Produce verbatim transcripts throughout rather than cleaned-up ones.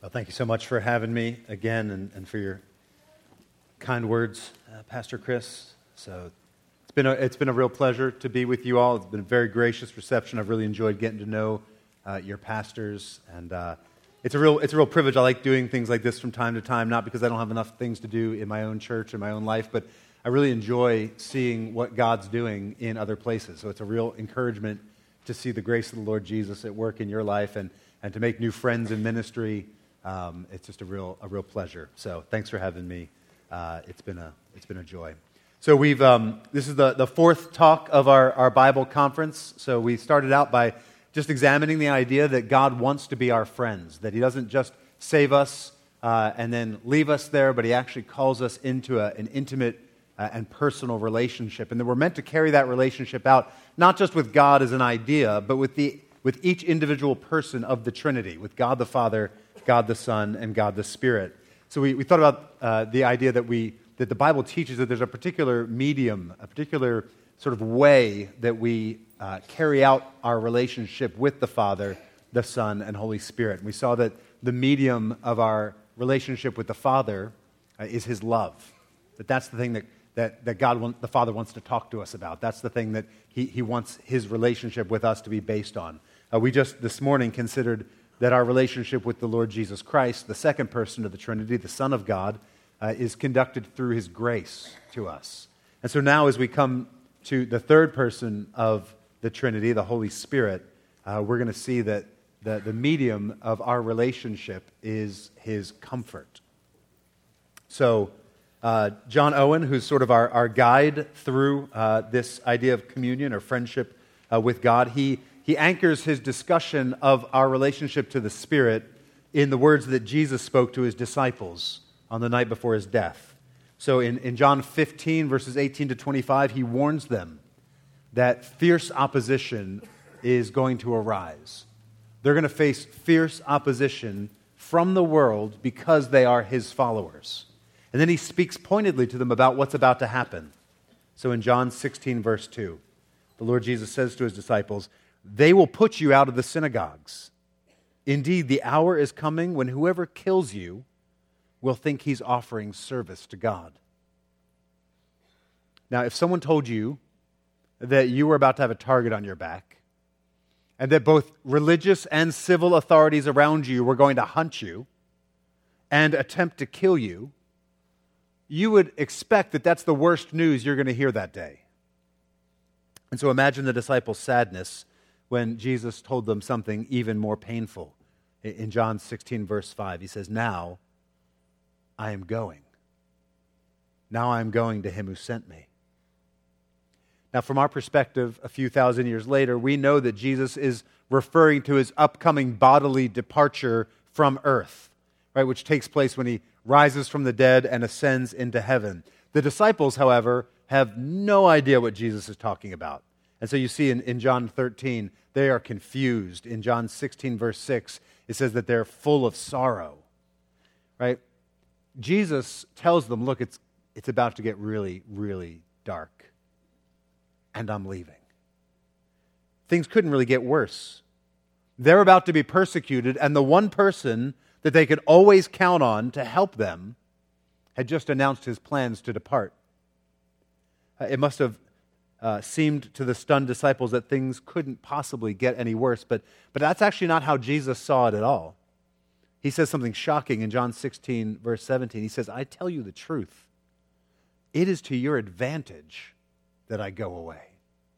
Well, thank you so much for having me again and, and for your kind words, uh, Pastor Chris. So it's been, a, it's been a real pleasure to be with you all. It's been a very gracious reception. I've really enjoyed getting to know uh, your pastors, and uh, it's a real it's a real privilege. I like doing things like this from time to time, not because I don't have enough things to do in my own church, in my own life, but I really enjoy seeing what God's doing in other places. So it's a real encouragement to see the grace of the Lord Jesus at work in your life and, and to make new friends in ministry. Um, it's just a real a real pleasure. So thanks for having me. Uh, it's been a it's been a joy. So we've um, this is the, the fourth talk of our, our Bible conference. So we started out by just examining the idea that God wants to be our friends, that He doesn't just save us uh, and then leave us there, but He actually calls us into a, an intimate uh, and personal relationship, and that we're meant to carry that relationship out not just with God as an idea, but with the with each individual person of the Trinity, with God the Father, God the Son, and God the Spirit. So we, we thought about uh, the idea that we that the Bible teaches that there's a particular medium, a particular sort of way that we uh, carry out our relationship with the Father, the Son, and Holy Spirit. And we saw that the medium of our relationship with the Father uh, is His love. That that's the thing that that, that God, want, the Father, wants to talk to us about. That's the thing that He, he wants His relationship with us to be based on. Uh, we just this morning considered that our relationship with the Lord Jesus Christ, the second person of the Trinity, the Son of God, uh, is conducted through His grace to us. And so now as we come to the third person of the Trinity, the Holy Spirit, uh, we're going to see that the, the medium of our relationship is His comfort. So uh, John Owen, who's sort of our, our guide through uh, this idea of communion or friendship uh, with God, he He anchors his discussion of our relationship to the Spirit in the words that Jesus spoke to His disciples on the night before His death. So in, in John fifteen, verses eighteen to twenty-five, He warns them that fierce opposition is going to arise. They're going to face fierce opposition from the world because they are His followers. And then He speaks pointedly to them about what's about to happen. So in John sixteen, verse two, the Lord Jesus says to His disciples, "They will put you out of the synagogues. Indeed, the hour is coming when whoever kills you will think he's offering service to God." Now, if someone told you that you were about to have a target on your back, and that both religious and civil authorities around you were going to hunt you and attempt to kill you, you would expect that that's the worst news you're going to hear that day. And so imagine the disciples' sadness when Jesus told them something even more painful. In John sixteen, verse five, He says, "Now I am going. Now I am going to Him who sent me." Now, from our perspective, a few thousand years later, we know that Jesus is referring to His upcoming bodily departure from earth, right, which takes place when He rises from the dead and ascends into heaven. The disciples, however, have no idea what Jesus is talking about. And so you see in, in John thirteen, they are confused. In John sixteen, verse six, it says that they're full of sorrow, right? Jesus tells them, look, it's, it's about to get really, really dark, and I'm leaving. Things couldn't really get worse. They're about to be persecuted, and the one person that they could always count on to help them had just announced his plans to depart. Uh, it must have Uh, seemed to the stunned disciples that things couldn't possibly get any worse, but, but that's actually not how Jesus saw it at all. He says something shocking in John sixteen, verse seventeen. He says, "I tell you the truth. It is to your advantage that I go away."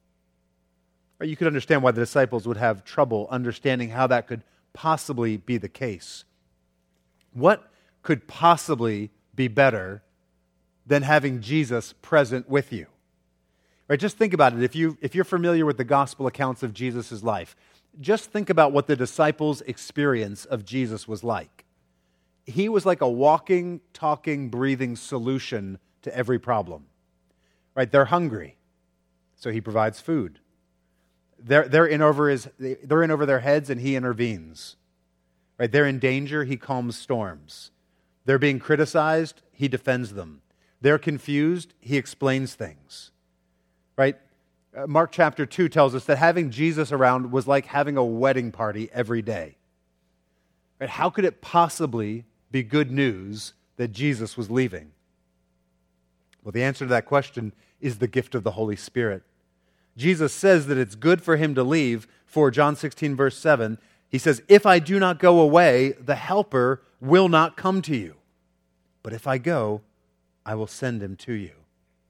Or you could understand why the disciples would have trouble understanding how that could possibly be the case. What could possibly be better than having Jesus present with you? Right, just think about it. If you if you're familiar with the gospel accounts of Jesus' life, just think about what the disciples' experience of Jesus was like. He was like a walking, talking, breathing solution to every problem. Right? They're hungry, so He provides food. They're they're in over his they're in over their heads, and He intervenes. Right? They're in danger, He calms storms. They're being criticized, He defends them. They're confused, He explains things. Right? Uh, Mark chapter two tells us that having Jesus around was like having a wedding party every day. Right? How could it possibly be good news that Jesus was leaving? Well, the answer to that question is the gift of the Holy Spirit. Jesus says that it's good for him to leave. For John sixteen, verse seven, he says, "If I do not go away, the Helper will not come to you. But if I go, I will send him to you."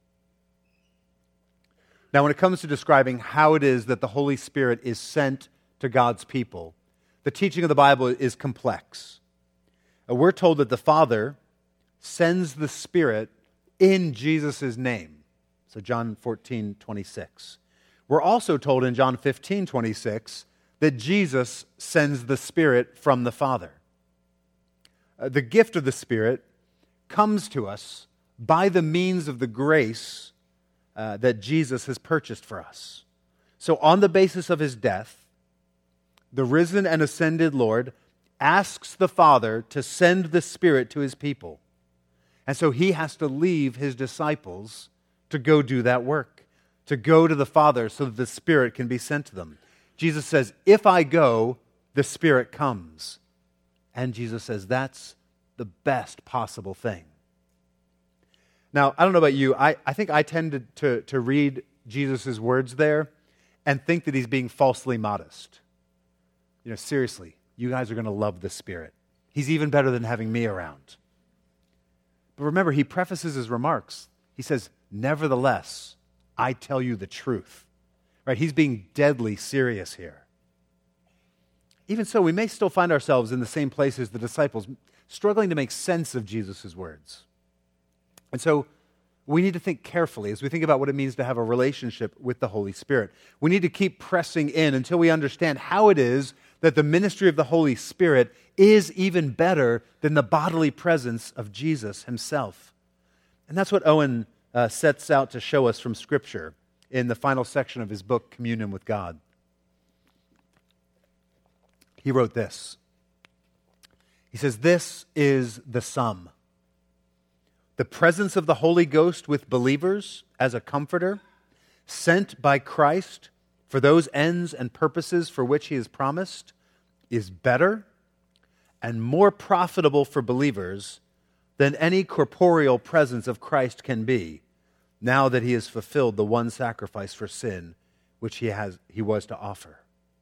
Now, when it comes to describing how it is that the Holy Spirit is sent to God's people, the teaching of the Bible is complex. Uh, We're told that the Father sends the Spirit in Jesus' name. So John fourteen, twenty-six. We're also told in John fifteen, twenty-six that Jesus sends the Spirit from the Father. Uh, the gift of the Spirit comes to us by the means of the grace uh, that Jesus has purchased for us. So on the basis of his death, the risen and ascended Lord asks the Father to send the Spirit to his people. And so he has to leave his disciples to go do that work, to go to the Father so that the Spirit can be sent to them. Jesus says, "If I go, the Spirit comes." And Jesus says, that's the best possible thing. Now, I don't know about you, I, I think I tend to, to, to read Jesus' words there and think that he's being falsely modest. You know, seriously, you guys are going to love the Spirit. He's even better than having me around. But remember, he prefaces his remarks. He says, "Nevertheless, I tell you the truth." Right? He's being deadly serious here. Even so, we may still find ourselves in the same place as the disciples, struggling to make sense of Jesus' words. And so we need to think carefully as we think about what it means to have a relationship with the Holy Spirit. We need to keep pressing in until we understand how it is that the ministry of the Holy Spirit is even better than the bodily presence of Jesus himself. And that's what Owen uh, sets out to show us from Scripture in the final section of his book, Communion with God. He wrote this. He says, "This is the sum. The presence of the Holy Ghost with believers as a comforter, sent by Christ for those ends and purposes for which he has promised, is better and more profitable for believers than any corporeal presence of Christ can be, now that he has fulfilled the one sacrifice for sin which he has he was to offer."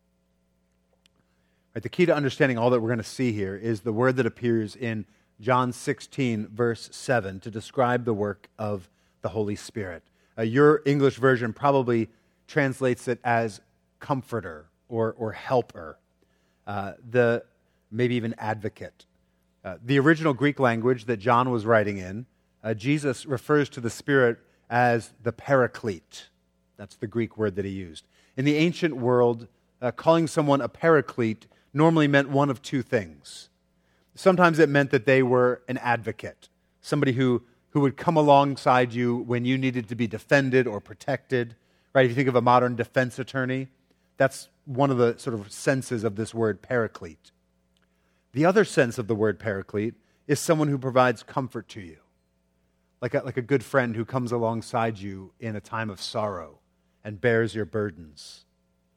Right, the key to understanding all that we're going to see here is the word that appears in John sixteen, verse seven, to describe the work of the Holy Spirit. Uh, your English version probably translates it as comforter or, or helper, uh, the maybe even advocate. Uh, the original Greek language that John was writing in, uh, Jesus refers to the Spirit as the paraclete. That's the Greek word that he used. In the ancient world, uh, calling someone a paraclete normally meant one of two things. Sometimes it meant that they were an advocate, somebody who, who would come alongside you when you needed to be defended or protected. Right? If you think of a modern defense attorney, that's one of the sort of senses of this word paraclete. The other sense of the word paraclete is someone who provides comfort to you, like a, like a good friend who comes alongside you in a time of sorrow and bears your burdens.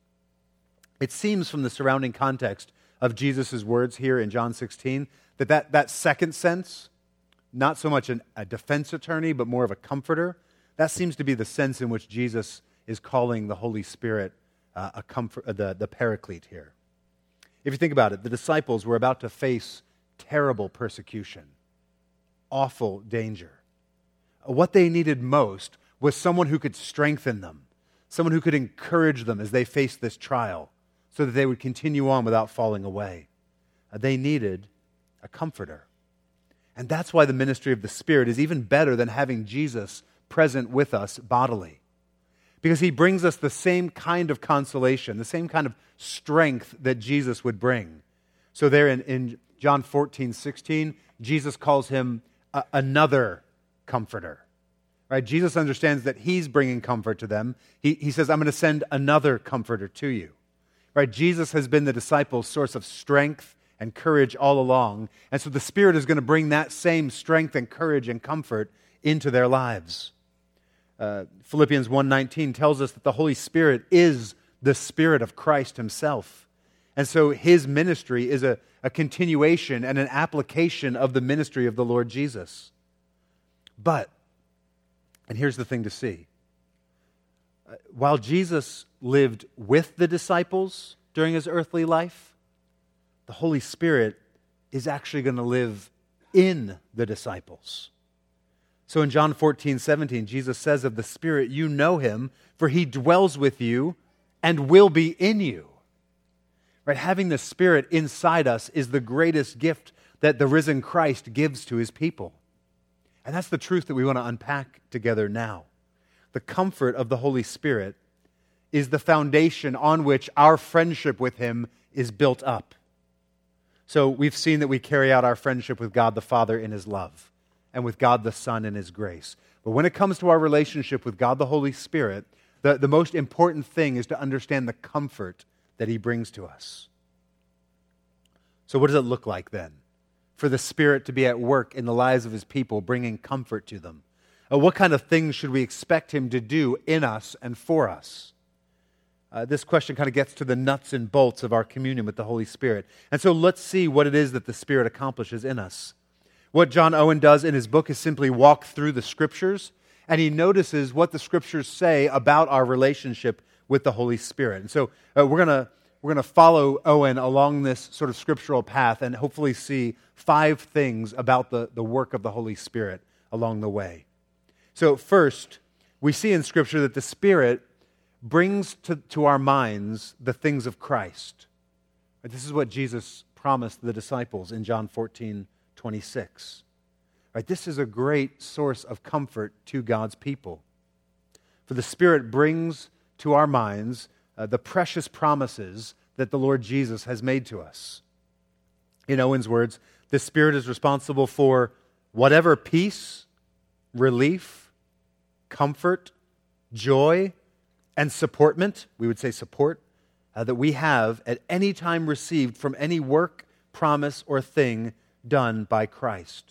It seems from the surrounding context of Jesus' words here in John sixteen that that, that second sense, not so much an, a defense attorney, but more of a comforter, that seems to be the sense in which Jesus is calling the Holy Spirit uh, a comfort, uh, the, the paraclete here. If you think about it, the disciples were about to face terrible persecution, awful danger. What they needed most was someone who could strengthen them, someone who could encourage them as they faced this trial, so that they would continue on without falling away. Uh, they needed a comforter. And that's why the ministry of the Spirit is even better than having Jesus present with us bodily. Because he brings us the same kind of consolation, the same kind of strength that Jesus would bring. So there in, in John fourteen, sixteen, Jesus calls him a, another comforter. Right? Jesus understands that he's bringing comfort to them. He, he says, "I'm going to send another comforter to you." Right? Jesus has been the disciples' source of strength and courage all along. And so the Spirit is going to bring that same strength and courage and comfort into their lives. Uh, Philippians one nineteen tells us that the Holy Spirit is the Spirit of Christ himself. And so his ministry is a, a continuation and an application of the ministry of the Lord Jesus. But, and here's the thing to see, while Jesus lived with the disciples during his earthly life, the Holy Spirit is actually going to live in the disciples. So in John fourteen seventeen, Jesus says of the Spirit, you know him, for he dwells with you and will be in you. Right? Having the Spirit inside us is the greatest gift that the risen Christ gives to his people. And that's the truth that we want to unpack together now. The comfort of the Holy Spirit is the foundation on which our friendship with him is built up. So we've seen that we carry out our friendship with God the Father in his love and with God the Son in his grace. But when it comes to our relationship with God the Holy Spirit, the, the most important thing is to understand the comfort that he brings to us. So what does it look like then for the Spirit to be at work in the lives of his people, bringing comfort to them? Uh, what kind of things should we expect him to do in us and for us? Uh, this question kind of gets to the nuts and bolts of our communion with the Holy Spirit. And so let's see what it is that the Spirit accomplishes in us. What John Owen does in his book is simply walk through the Scriptures, and he notices what the Scriptures say about our relationship with the Holy Spirit. And so uh, we're going to we're going to follow Owen along this sort of scriptural path and hopefully see five things about the, the work of the Holy Spirit along the way. So first, we see in Scripture that the Spirit brings to, to our minds the things of Christ. This is what Jesus promised the disciples in John fourteen twenty-six. Right, this is a great source of comfort to God's people. For the Spirit brings to our minds uh, the precious promises that the Lord Jesus has made to us. In Owen's words, the Spirit is responsible for whatever peace, relief, comfort, joy, and supportment, we would say support, uh, that we have at any time received from any work, promise, or thing done by Christ.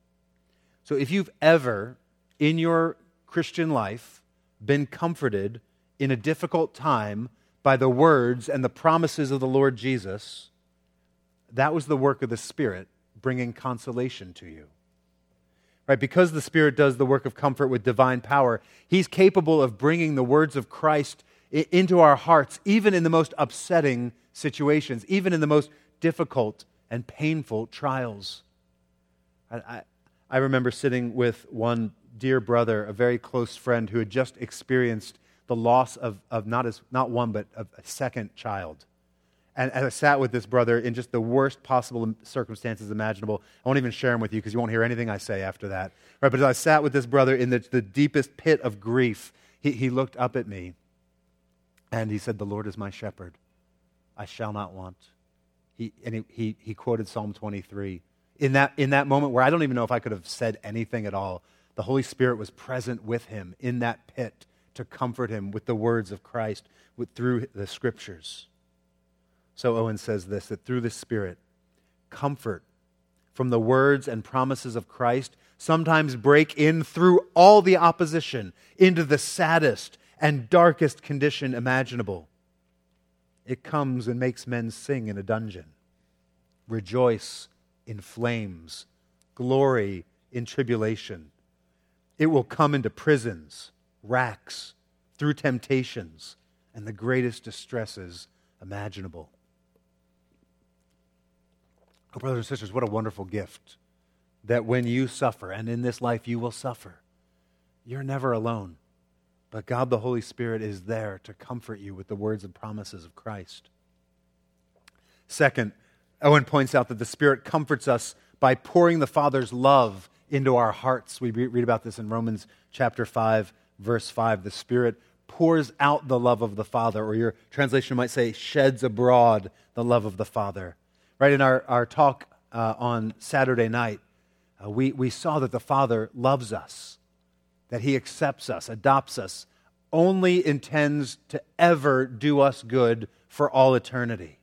So if you've ever, in your Christian life, been comforted in a difficult time by the words and the promises of the Lord Jesus, that was the work of the Spirit bringing consolation to you. Right? Because the Spirit does the work of comfort with divine power, he's capable of bringing the words of Christ into our hearts, even in the most upsetting situations, even in the most difficult and painful trials. I, I, I remember sitting with one dear brother, a very close friend, who had just experienced the loss of, of not, as, not one, but of a second child. And as I sat with this brother in just the worst possible circumstances imaginable, I won't even share them with you because you won't hear anything I say after that. Right? But as I sat with this brother in the, the deepest pit of grief, he, he looked up at me and he said, "The Lord is my shepherd. I shall not want." He, and he, he, he quoted Psalm twenty-three. In that, in that moment where I don't even know if I could have said anything at all, the Holy Spirit was present with him in that pit to comfort him with the words of Christ with, through the Scriptures. So Owen says this, that through the Spirit, comfort from the words and promises of Christ sometimes break in through all the opposition into the saddest and darkest condition imaginable. It comes and makes men sing in a dungeon, rejoice in flames, glory in tribulation. It will come into prisons, racks, through temptations, and the greatest distresses imaginable. Oh, brothers and sisters, what a wonderful gift that when you suffer, and in this life you will suffer, you're never alone. But God the Holy Spirit is there to comfort you with the words and promises of Christ. Second, Owen points out that the Spirit comforts us by pouring the Father's love into our hearts. We read about this in Romans chapter five, verse five. The Spirit pours out the love of the Father, or your translation might say, sheds abroad the love of the Father. Right, in our, our talk uh, on Saturday night, uh, we, we saw that the Father loves us, that he accepts us, adopts us, only intends to ever do us good for all eternity.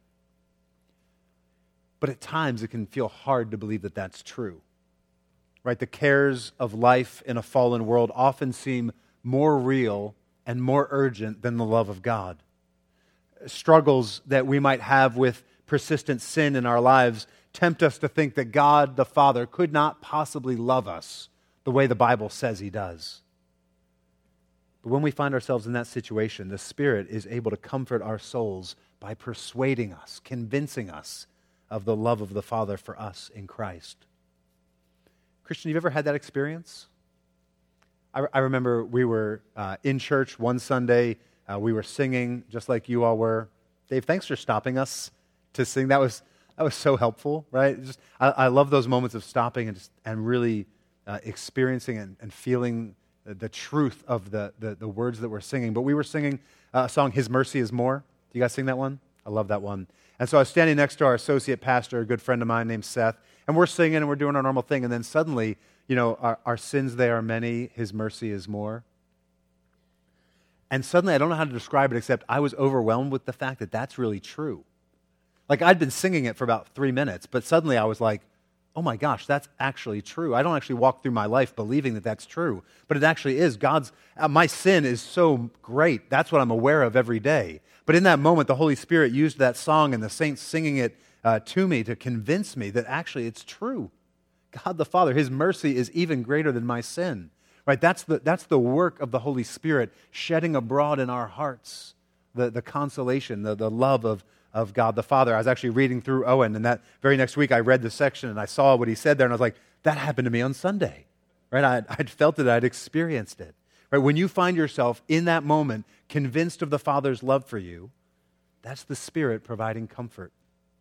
But at times it can feel hard to believe that that's true. Right, the cares of life in a fallen world often seem more real and more urgent than the love of God. Struggles that we might have with persistent sin in our lives tempt us to think that God the Father could not possibly love us the way the Bible says He does. But when we find ourselves in that situation, the Spirit is able to comfort our souls by persuading us, convincing us of the love of the Father for us in Christ. Christian, you've ever had that experience? I, I remember we were uh, in church one Sunday. Uh, we were singing just like you all were. Dave, thanks for stopping us to sing. That was that was so helpful, right? Just I, I love those moments of stopping and just and really uh, experiencing and, and feeling the, the truth of the, the the words that we're singing. But we were singing uh, a song, "His Mercy Is More." Do you guys sing that one? I love that one. And so I was standing next to our associate pastor, a good friend of mine named Seth, and we're singing and we're doing our normal thing. And then suddenly, you know, our, our sins, they are many, His mercy is more. And suddenly, I don't know how to describe it, except I was overwhelmed with the fact that that's really true. Like, I'd been singing it for about three minutes, but suddenly I was like, oh my gosh, that's actually true. I don't actually walk through my life believing that that's true, but it actually is. God's, uh, my sin is so great. That's what I'm aware of every day. But in that moment, the Holy Spirit used that song and the saints singing it uh, to me to convince me that actually it's true. God the Father, His mercy is even greater than my sin. Right? That's the, that's the work of the Holy Spirit shedding abroad in our hearts the, the consolation, the, the love of, of God the Father. I was actually reading through Owen, and that very next week I read the section and I saw what he said there, and I was like, that happened to me on Sunday. Right? I'd, I'd felt it, I'd experienced it. Right? When you find yourself in that moment convinced of the Father's love for you, that's the Spirit providing comfort.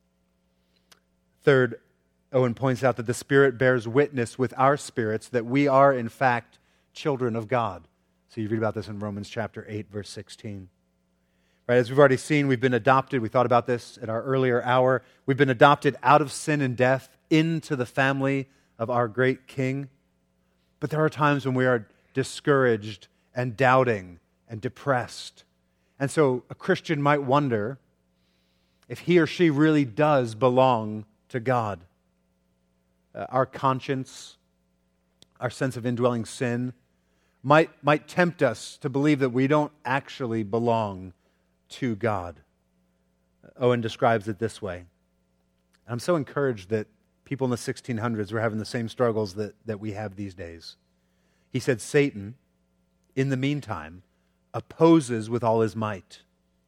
Third, Owen points out that the Spirit bears witness with our spirits that we are, in fact, children of God. So you read about this in Romans chapter eight, verse sixteen. Right, as we've already seen, we've been adopted. We thought about this at our earlier hour. We've been adopted out of sin and death into the family of our great King. But there are times when we are discouraged and doubting and depressed. And so a Christian might wonder if he or she really does belong to God. Uh, our conscience, our sense of indwelling sin, might, might tempt us to believe that we don't actually belong to God. Owen describes it this way. I'm so encouraged that people in the sixteen hundreds were having the same struggles that, that we have these days. He said, Satan, in the meantime, opposes with all his might.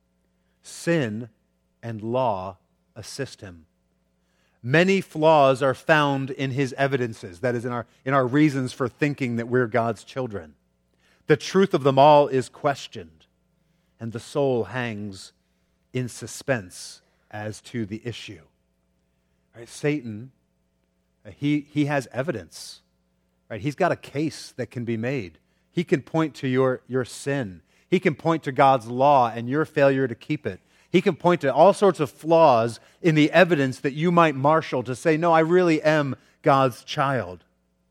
Sin and law assist him. Many flaws are found in his evidences, that is, in our, in our reasons for thinking that we're God's children. The truth of them all is questioned, and the soul hangs in suspense as to the issue. Right? Satan, he, he has evidence. Right? He's got a case that can be made. He can point to your, your sin. He can point to God's law and your failure to keep it. He can point to all sorts of flaws in the evidence that you might marshal to say, no, I really am God's child.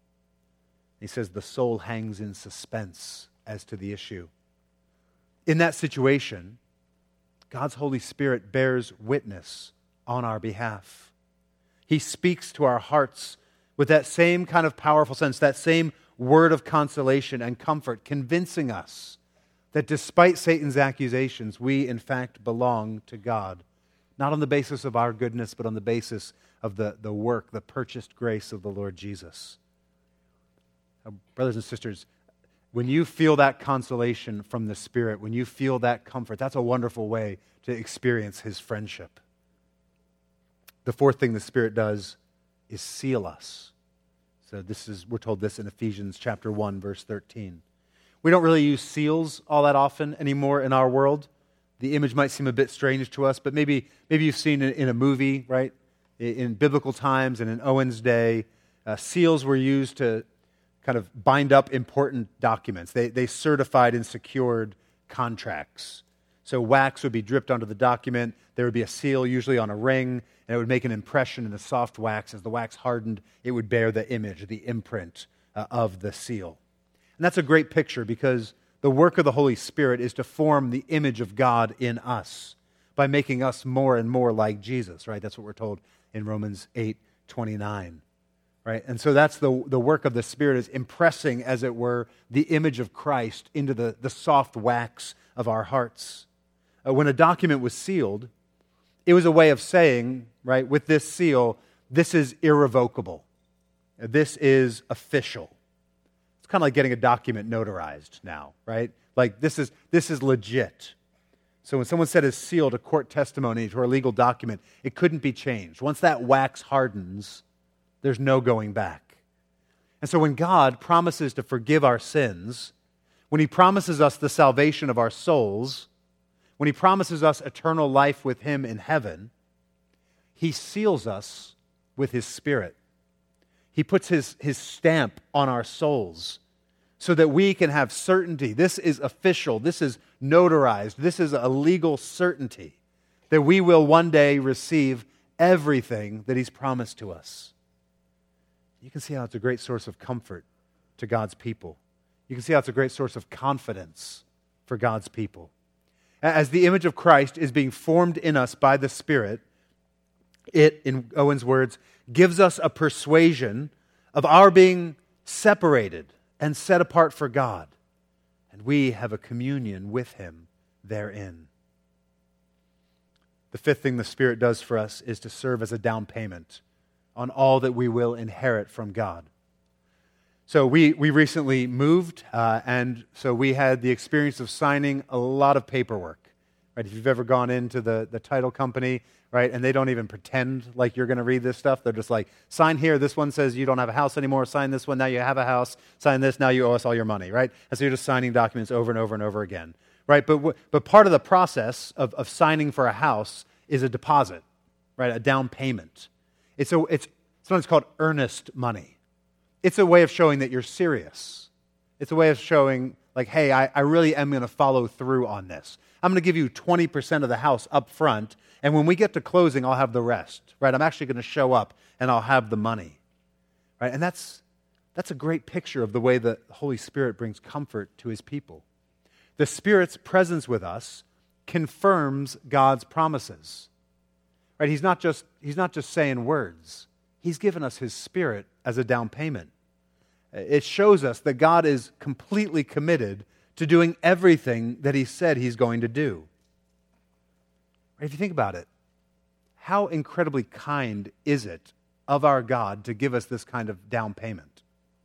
He says the soul hangs in suspense as to the issue. In that situation, God's Holy Spirit bears witness on our behalf. He speaks to our hearts with that same kind of powerful sense, that same word of consolation and comfort, convincing us that despite Satan's accusations, we in fact belong to God, not on the basis of our goodness, but on the basis of the, the work, the purchased grace of the Lord Jesus. Now, brothers and sisters, when you feel that consolation from the Spirit, when you feel that comfort, that's a wonderful way to experience His friendship. The fourth thing the Spirit does is seal us. So this is, we're told this in Ephesians chapter one, verse thirteen. We don't really use seals all that often anymore in our world. The image might seem a bit strange to us, but maybe maybe you've seen it in a movie, right? In biblical times and in Owen's day, uh, seals were used to kind of bind up important documents. They, they certified and secured contracts. So wax would be dripped onto the document. There would be a seal, usually on a ring, and it would make an impression in the soft wax. As the wax hardened, it would bear the image, the imprint uh, of the seal. And that's a great picture because the work of the Holy Spirit is to form the image of God in us by making us more and more like Jesus, right? That's what we're told in Romans eight twenty-nine, right? And so that's the, the work of the Spirit, is impressing, as it were, the image of Christ into the, the soft wax of our hearts. Uh, when a document was sealed, it was a way of saying, right, with this seal, this is irrevocable. This is official. It's kind of like getting a document notarized now, right? Like this is this is legit. So when someone said is sealed a court testimony to a legal document, it couldn't be changed. Once that wax hardens, there's no going back. And so when God promises to forgive our sins, when He promises us the salvation of our souls, when He promises us eternal life with Him in heaven, He seals us with His Spirit. He puts His, His stamp on our souls so that we can have certainty. This is official. This is notarized. This is a legal certainty that we will one day receive everything that He's promised to us. You can see how it's a great source of comfort to God's people. You can see how it's a great source of confidence for God's people. As the image of Christ is being formed in us by the Spirit, it, in Owen's words, gives us a persuasion of our being separated and set apart for God. And we have a communion with Him therein. The fifth thing the Spirit does for us is to serve as a down payment on all that we will inherit from God. So we, we recently moved, uh, and so we had the experience of signing a lot of paperwork. Right? If you've ever gone into the, the title company, right, and they don't even pretend like you're going to read this stuff. They're just like, sign here. This one says you don't have a house anymore. Sign this one. Now you have a house. Sign this. Now you owe us all your money, right? And so you're just signing documents over and over and over again, right? But w- but part of the process of, of signing for a house is a deposit, right? A down payment. It's a it's sometimes called earnest money. It's a way of showing that you're serious. It's a way of showing, like, hey, I, I really am going to follow through on this. I'm going to give you twenty percent of the house up front, and when we get to closing, I'll have the rest, right? I'm actually going to show up, and I'll have the money, right? And that's that's a great picture of the way the Holy Spirit brings comfort to His people. The Spirit's presence with us confirms God's promises, right? He's not just He's not just saying words. He's given us His Spirit as a down payment. It shows us that God is completely committed to doing everything that He said He's going to do. If you think about it, how incredibly kind is it of our God to give us this kind of down payment?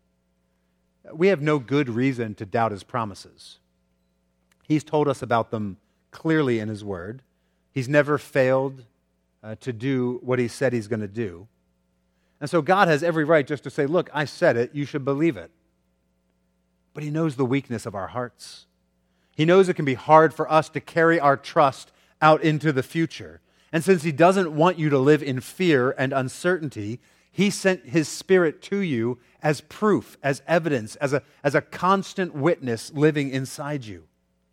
We have no good reason to doubt His promises. He's told us about them clearly in His Word. He's never failed uh, to do what He said He's going to do. And so God has every right just to say, look, I said it, you should believe it. But He knows the weakness of our hearts. He knows it can be hard for us to carry our trust out into the future. And since He doesn't want you to live in fear and uncertainty, He sent His Spirit to you as proof, as evidence, as a, as a constant witness living inside you.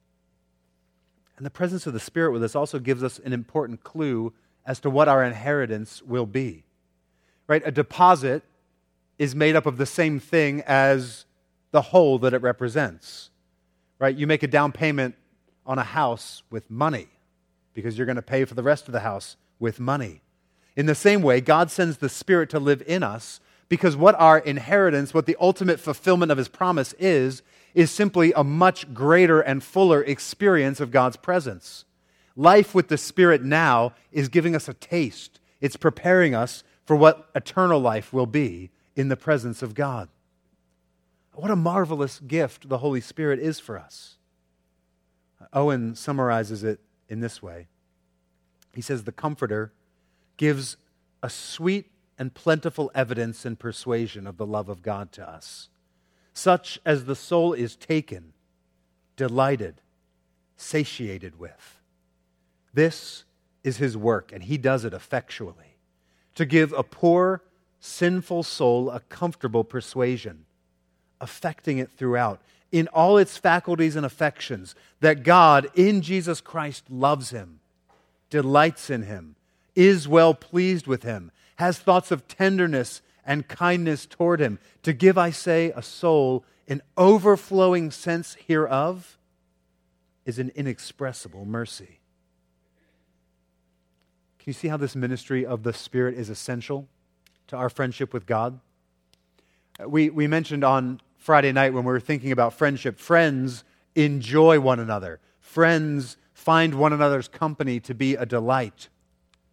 And the presence of the Spirit with us also gives us an important clue as to what our inheritance will be. Right? A deposit is made up of the same thing as the whole that it represents. Right? You make a down payment on a house with money because you're going to pay for the rest of the house with money. In the same way, God sends the Spirit to live in us because what our inheritance, what the ultimate fulfillment of His promise is, is simply a much greater and fuller experience of God's presence. Life with the Spirit now is giving us a taste. It's preparing us for what eternal life will be in the presence of God. What a marvelous gift the Holy Spirit is for us. Owen summarizes it in this way. He says, the Comforter gives a sweet and plentiful evidence and persuasion of the love of God to us, such as the soul is taken, delighted, satiated with. This is His work, and He does it effectually, to give a poor, sinful soul a comfortable persuasion, affecting it throughout, in all its faculties and affections, that God in Jesus Christ loves him, delights in him, is well pleased with him, has thoughts of tenderness and kindness toward him, to give, I say, a soul an overflowing sense hereof is an inexpressible mercy. Can you see how this ministry of the Spirit is essential to our friendship with God? We, we mentioned on Friday night when we were thinking about friendship, friends enjoy one another. Friends find one another's company to be a delight.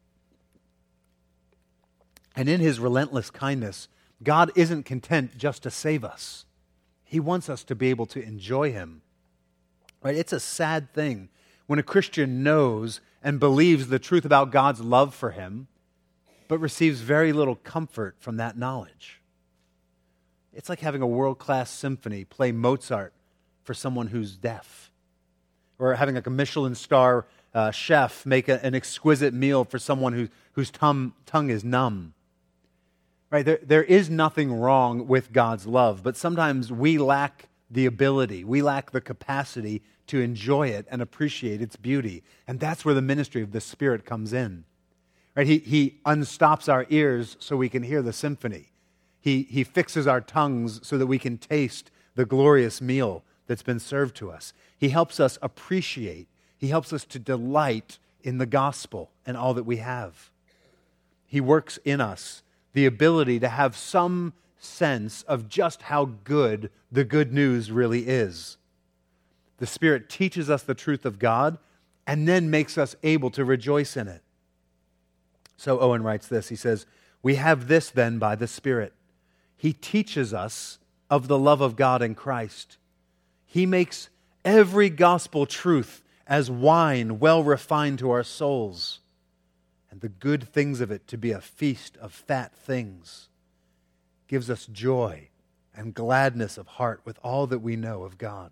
And in his relentless kindness, God isn't content just to save us. He wants us to be able to enjoy him. Right? It's a sad thing when a Christian knows and believes the truth about God's love for him, but receives very little comfort from that knowledge. It's like having a world-class symphony play Mozart for someone who's deaf, or having like a Michelin star uh, chef make a, an exquisite meal for someone who, whose tum, tongue is numb. Right? There, there is nothing wrong with God's love, but sometimes we lack the ability, we lack the capacity to enjoy it and appreciate its beauty. And that's where the ministry of the Spirit comes in. Right? He, he unstops our ears so we can hear the symphony. He, he fixes our tongues so that we can taste the glorious meal that's been served to us. He helps us appreciate. He helps us to delight in the gospel and all that we have. He works in us the ability to have some sense of just how good the good news really is. The Spirit teaches us the truth of God and then makes us able to rejoice in it. So Owen writes this. He says, "We have this then by the Spirit. He teaches us of the love of God in Christ. He makes every gospel truth as wine well refined to our souls, and the good things of it to be a feast of fat things. Gives us joy and gladness of heart with all that we know of God."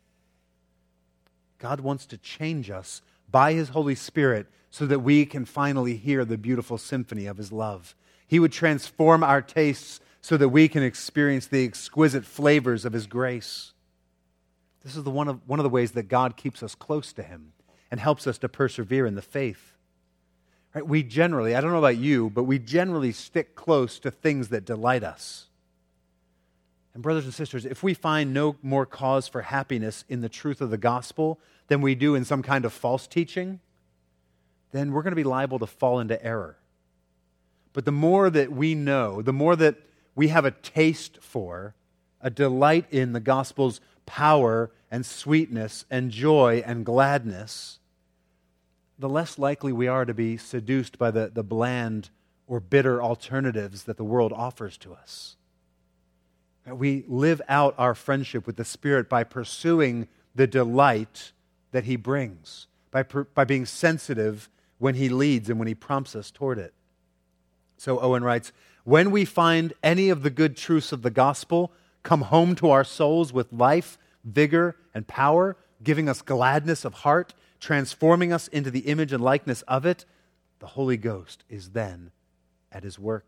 God wants to change us by his Holy Spirit so that we can finally hear the beautiful symphony of his love. He would transform our tastes so that we can experience the exquisite flavors of his grace. This is the one of, one of the ways that God keeps us close to him and helps us to persevere in the faith. Right? We generally, I don't know about you, but we generally stick close to things that delight us. And brothers and sisters, if we find no more cause for happiness in the truth of the gospel than we do in some kind of false teaching, then we're going to be liable to fall into error. But the more that we know, the more that we have a taste for, a delight in the gospel's power and sweetness and joy and gladness, the less likely we are to be seduced by the, the bland or bitter alternatives that the world offers to us. We live out our friendship with the Spirit by pursuing the delight that he brings, by, per, by being sensitive when he leads and when he prompts us toward it. So Owen writes, "When we find any of the good truths of the gospel come home to our souls with life, vigor, and power, giving us gladness of heart, transforming us into the image and likeness of it, the Holy Ghost is then at his work."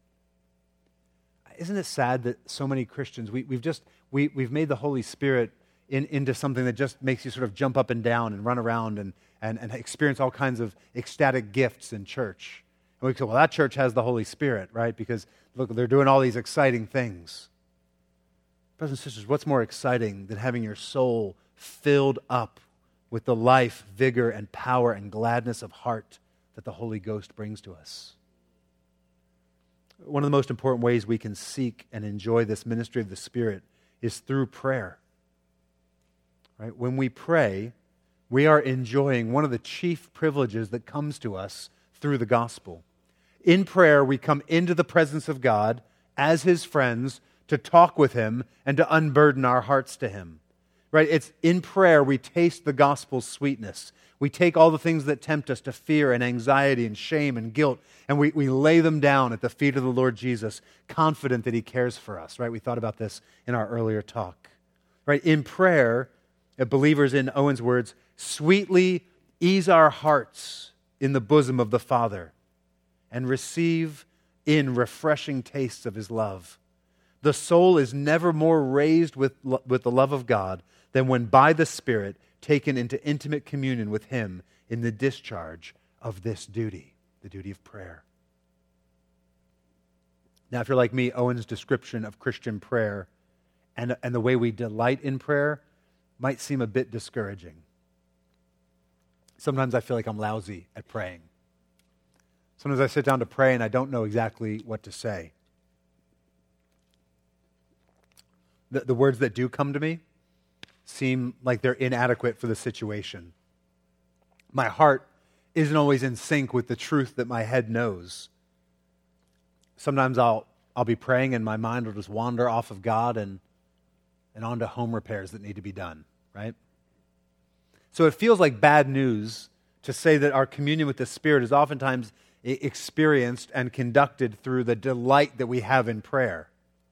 Isn't it sad that so many Christians, we, we've just, we, we've made the Holy Spirit in, into something that just makes you sort of jump up and down and run around and, and, and experience all kinds of ecstatic gifts in church. And we say, well, that church has the Holy Spirit, right? Because, look, they're doing all these exciting things. Brothers and sisters, what's more exciting than having your soul filled up with the life, vigor, and power and gladness of heart that the Holy Ghost brings to us? One of the most important ways we can seek and enjoy this ministry of the Spirit is through prayer. Right? When we pray, we are enjoying one of the chief privileges that comes to us through the gospel. In prayer, we come into the presence of God as his friends to talk with him and to unburden our hearts to him. Right? It's in prayer we taste the gospel's sweetness. We take all the things that tempt us to fear and anxiety and shame and guilt, and we, we lay them down at the feet of the Lord Jesus, confident that he cares for us. Right? We thought about this in our earlier talk. Right? In prayer, believers, in Owen's words, sweetly ease our hearts in the bosom of the Father and receive in refreshing tastes of his love. The soul is never more raised with, with the love of God than when by the Spirit taken into intimate communion with him in the discharge of this duty, the duty of prayer. Now, if you're like me, Owen's description of Christian prayer and, and the way we delight in prayer might seem a bit discouraging. Sometimes I feel like I'm lousy at praying. Sometimes I sit down to pray and I don't know exactly what to say. The, the words that do come to me seem like they're inadequate for the situation. My heart isn't always in sync with the truth that my head knows. sometimes I'll I'll be praying and my mind will just wander off of God and, and onto home repairs that need to be done, right? So it feels like bad news to say that our communion with the Spirit is oftentimes experienced and conducted through the delight that we have in prayer.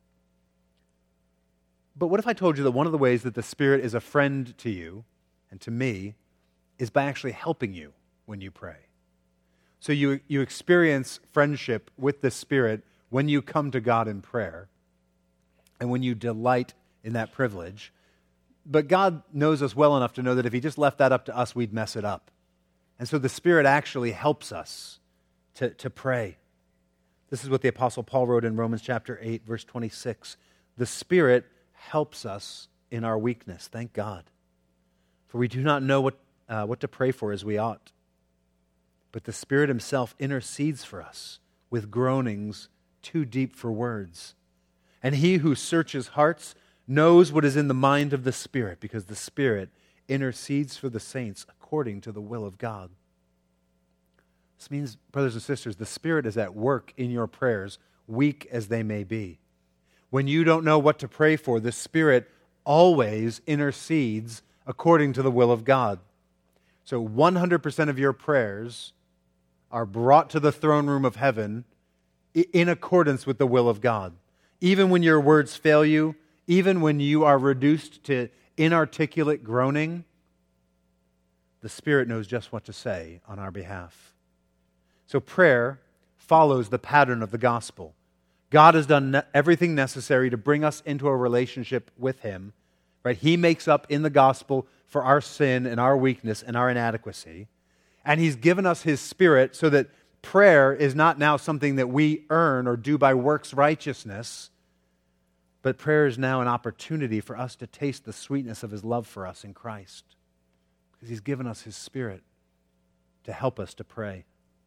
But what if I told you that one of the ways that the Spirit is a friend to you and to me is by actually helping you when you pray? So you, you experience friendship with the Spirit when you come to God in prayer and when you delight in that privilege. But God knows us well enough to know that if He just left that up to us, we'd mess it up. And so the Spirit actually helps us to, to pray. This is what the Apostle Paul wrote in Romans chapter eight, verse twenty-six. The Spirit helps us in our weakness. Thank God. For we do not know what, uh, what to pray for as we ought. But the Spirit Himself intercedes for us with groanings too deep for words. And He who searches hearts knows what is in the mind of the Spirit, because the Spirit intercedes for the saints according to the will of God. This means, brothers and sisters, the Spirit is at work in your prayers, weak as they may be. When you don't know what to pray for, the Spirit always intercedes according to the will of God. So one hundred percent of your prayers are brought to the throne room of heaven in accordance with the will of God. Even when your words fail you, even when you are reduced to inarticulate groaning, the Spirit knows just what to say on our behalf. So prayer follows the pattern of the gospel. God has done everything necessary to bring us into a relationship with Him. Right? He makes up in the gospel for our sin and our weakness and our inadequacy. And He's given us His Spirit so that prayer is not now something that we earn or do by works righteousness, but prayer is now an opportunity for us to taste the sweetness of His love for us in Christ. Because He's given us His Spirit to help us to pray.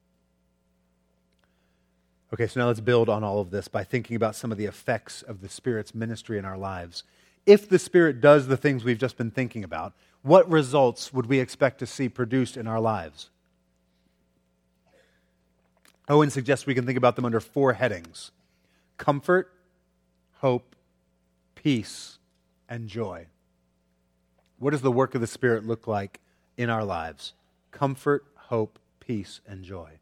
Okay, so now let's build on all of this by thinking about some of the effects of the Spirit's ministry in our lives. If the Spirit does the things we've just been thinking about, what results would we expect to see produced in our lives? Owen suggests we can think about them under four headings: comfort, hope, peace, and joy. What does the work of the Spirit look like in our lives? Comfort, hope, peace, and joy.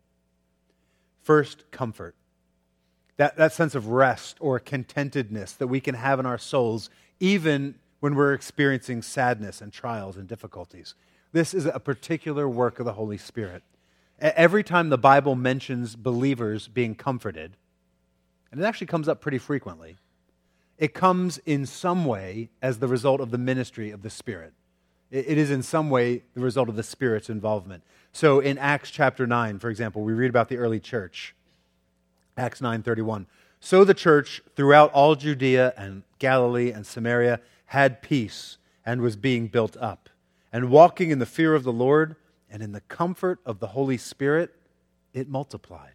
First, comfort. That, that sense of rest or contentedness that we can have in our souls even when we're experiencing sadness and trials and difficulties. This is a particular work of the Holy Spirit. Every time the Bible mentions believers being comforted, and it actually comes up pretty frequently, it comes in some way as the result of the ministry of the Spirit. It is in some way the result of the Spirit's involvement. So in Acts chapter nine, for example, we read about the early church. Acts nine thirty-one. So the church throughout all Judea and Galilee and Samaria had peace and was being built up. And walking in the fear of the Lord and in the comfort of the Holy Spirit, it multiplied.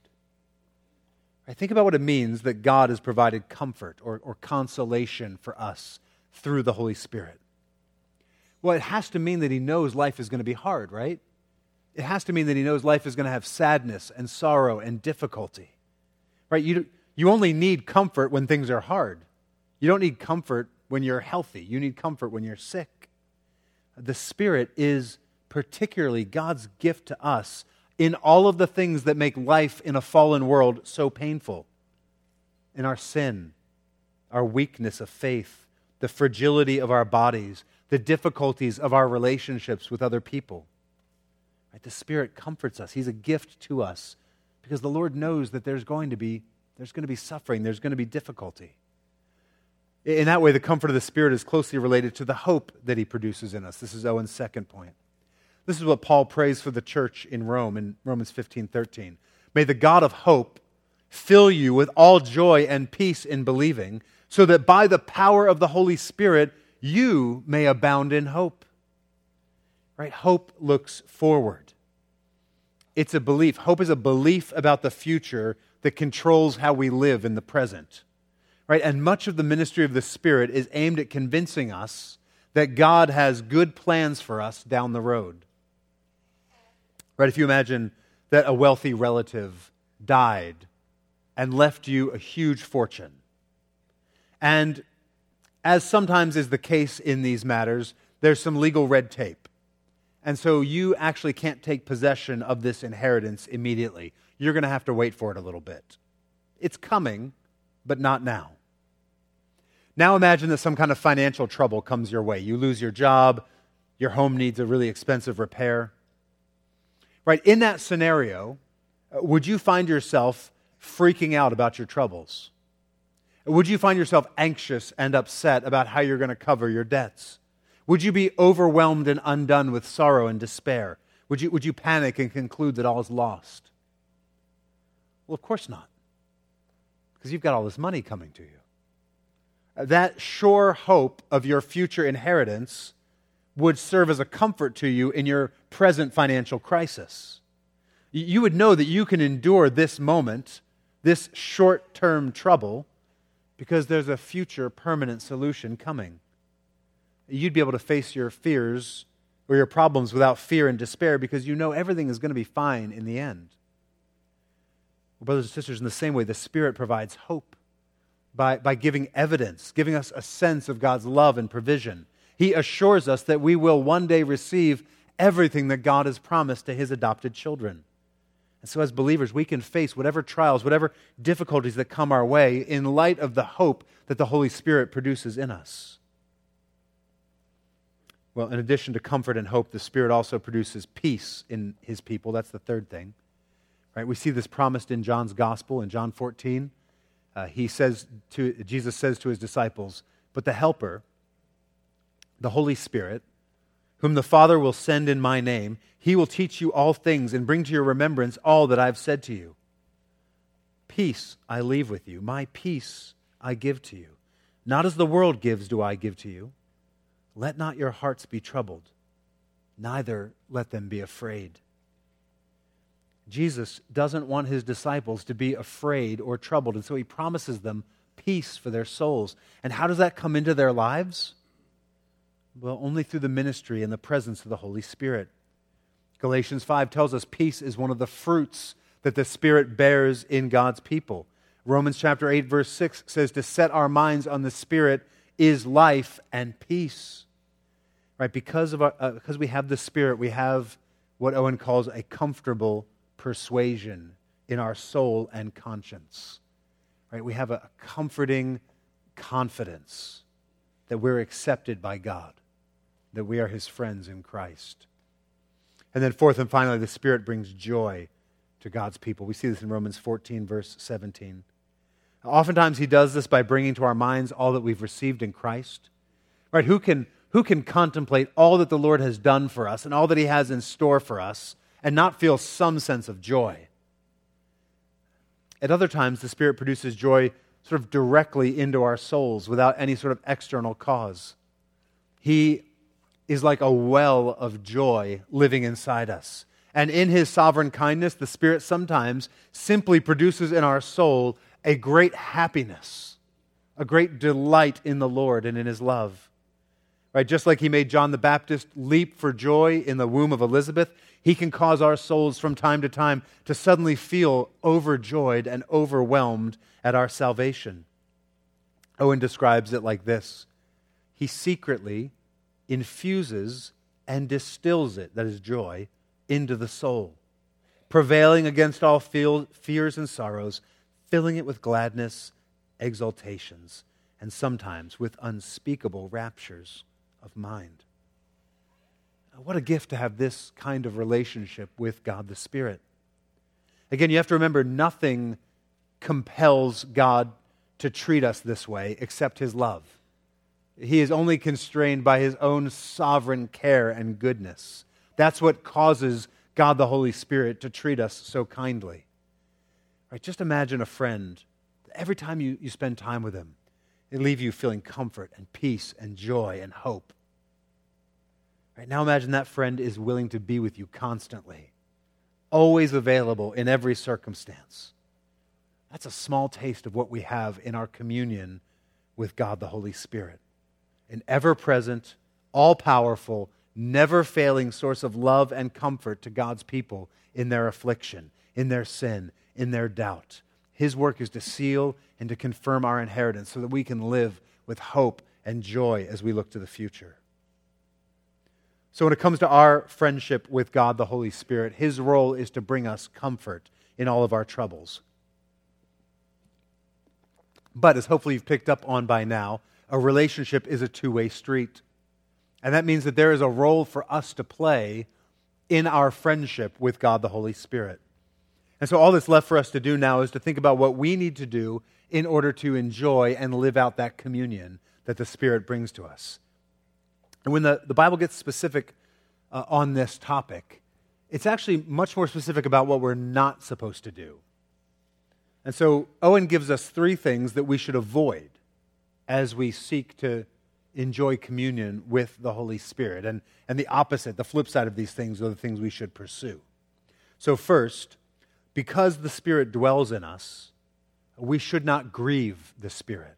I think about what it means that God has provided comfort or, or consolation for us through the Holy Spirit. Well, it has to mean that He knows life is going to be hard, right? It has to mean that He knows life is going to have sadness and sorrow and difficulty. Right? You, you only need comfort when things are hard. You don't need comfort when you're healthy. You need comfort when you're sick. The Spirit is particularly God's gift to us in all of the things that make life in a fallen world so painful. In our sin, our weakness of faith, the fragility of our bodies, the difficulties of our relationships with other people. Right? The Spirit comforts us. He's a gift to us because the Lord knows that there's going to be there's going to be suffering, there's going to be difficulty. In that way, the comfort of the Spirit is closely related to the hope that He produces in us. This is Owen's second point. This is what Paul prays for the church in Rome in Romans fifteen thirteen. May the God of hope fill you with all joy and peace in believing, so that by the power of the Holy Spirit you may abound in hope. Right? Hope looks forward. It's a belief. Hope is a belief about the future that controls how we live in the present. Right? And much of the ministry of the Spirit is aimed at convincing us that God has good plans for us down the road. Right? If you imagine that a wealthy relative died and left you a huge fortune. And as sometimes is the case in these matters, there's some legal red tape. And so you actually can't take possession of this inheritance immediately. You're going to have to wait for it a little bit. It's coming, but not now. Now imagine that some kind of financial trouble comes your way. You lose your job, your home needs a really expensive repair. Right, in that scenario, would you find yourself freaking out about your troubles? Would you find yourself anxious and upset about how you're going to cover your debts? Would you be overwhelmed and undone with sorrow and despair? Would you, would you panic and conclude that all is lost? Well, of course not, because you've got all this money coming to you. That sure hope of your future inheritance would serve as a comfort to you in your present financial crisis. You would know that you can endure this moment, this short-term trouble, because there's a future permanent solution coming. You'd be able to face your fears or your problems without fear and despair because you know everything is going to be fine in the end. Well, brothers and sisters, in the same way, the Spirit provides hope by, by giving evidence, giving us a sense of God's love and provision. He assures us that we will one day receive everything that God has promised to His adopted children. And so as believers, we can face whatever trials, whatever difficulties that come our way in light of the hope that the Holy Spirit produces in us. Well, in addition to comfort and hope, the Spirit also produces peace in His people. That's the third thing. Right? We see this promised in John's Gospel in John fourteen. Uh, he says to Jesus says to His disciples, "But the Helper, the Holy Spirit, whom the Father will send in my name, He will teach you all things and bring to your remembrance all that I've said to you. Peace I leave with you, my peace I give to you. Not as the world gives do I give to you. Let not your hearts be troubled, neither let them be afraid." Jesus doesn't want His disciples to be afraid or troubled, and so He promises them peace for their souls. And how does that come into their lives? Well, only through the ministry and the presence of the Holy Spirit. Galatians five tells us peace is one of the fruits that the Spirit bears in God's people. Romans chapter eight, verse six says to set our minds on the Spirit is life and peace. Right? Because of our, uh, because we have the Spirit, we have what Owen calls a comfortable persuasion in our soul and conscience. Right? We have a comforting confidence that we're accepted by God, that we are His friends in Christ. And then fourth and finally, the Spirit brings joy to God's people. We see this in Romans fourteen, verse seventeen. Oftentimes He does this by bringing to our minds all that we've received in Christ. Right? Who can, who can contemplate all that the Lord has done for us and all that He has in store for us and not feel some sense of joy? At other times, the Spirit produces joy sort of directly into our souls without any sort of external cause. He is like a well of joy living inside us. And in His sovereign kindness, the Spirit sometimes simply produces in our soul a great happiness, a great delight in the Lord and in His love. Right? Just like He made John the Baptist leap for joy in the womb of Elizabeth, He can cause our souls from time to time to suddenly feel overjoyed and overwhelmed at our salvation. Owen describes it like this: He secretly infuses and distills it, that is joy, into the soul, prevailing against all feel, fears and sorrows, filling it with gladness, exultations, and sometimes with unspeakable raptures of mind. What a gift to have this kind of relationship with God the Spirit. Again, you have to remember, nothing compels God to treat us this way except His love. He is only constrained by His own sovereign care and goodness. That's what causes God the Holy Spirit to treat us so kindly. Right? Just imagine a friend. Every time you, you spend time with him, it leaves you feeling comfort and peace and joy and hope. Right? Now imagine that friend is willing to be with you constantly, always available in every circumstance. That's a small taste of what we have in our communion with God the Holy Spirit. An ever-present, all-powerful, never-failing source of love and comfort to God's people in their affliction, in their sin, in their doubt, His work is to seal and to confirm our inheritance so that we can live with hope and joy as we look to the future. So when it comes to our friendship with God the Holy Spirit, His role is to bring us comfort in all of our troubles. But as hopefully you've picked up on by now, a relationship is a two-way street. And that means that there is a role for us to play in our friendship with God the Holy Spirit. And so all that's left for us to do now is to think about what we need to do in order to enjoy and live out that communion that the Spirit brings to us. And when the, the Bible gets specific uh, on this topic, it's actually much more specific about what we're not supposed to do. And so Owen gives us three things that we should avoid as we seek to enjoy communion with the Holy Spirit. And, and the opposite, the flip side of these things, are the things we should pursue. So first, because the Spirit dwells in us, we should not grieve the Spirit.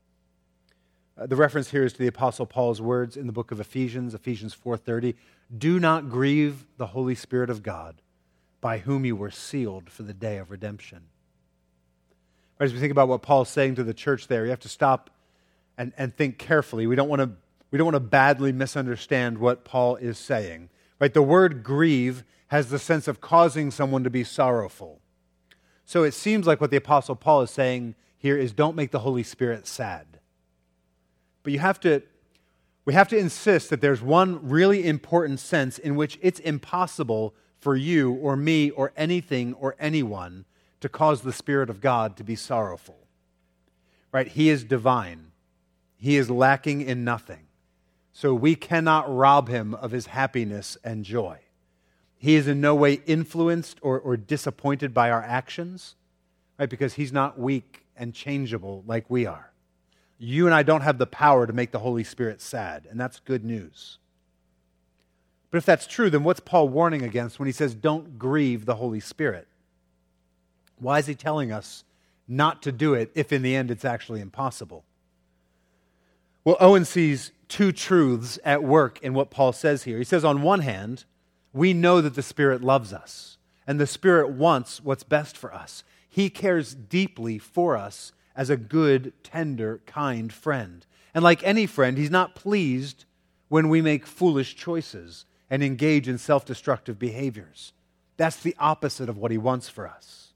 Uh, the reference here is to the Apostle Paul's words in the book of Ephesians, Ephesians four thirty. Do not grieve the Holy Spirit of God, by whom you were sealed for the day of redemption. As we think about what Paul's saying to the church there, you have to stop and, and think carefully. We don't want to we don't want to badly misunderstand what Paul is saying. Right? The word grieve has the sense of causing someone to be sorrowful. So it seems like what the Apostle Paul is saying here is don't make the Holy Spirit sad. But you have to, we have to insist that there's one really important sense in which it's impossible for you or me or anything or anyone to cause the Spirit of God to be sorrowful. Right? He is divine. He is lacking in nothing. So we cannot rob Him of His happiness and joy. He is in no way influenced or, or disappointed by our actions, right? Because He's not weak and changeable like we are. You and I don't have the power to make the Holy Spirit sad, and that's good news. But if that's true, then what's Paul warning against when he says don't grieve the Holy Spirit? Why is he telling us not to do it if in the end it's actually impossible? Well, Owen sees two truths at work in what Paul says here. He says on one hand, we know that the Spirit loves us, and the Spirit wants what's best for us. He cares deeply for us as a good, tender, kind friend. And like any friend, He's not pleased when we make foolish choices and engage in self-destructive behaviors. That's the opposite of what He wants for us.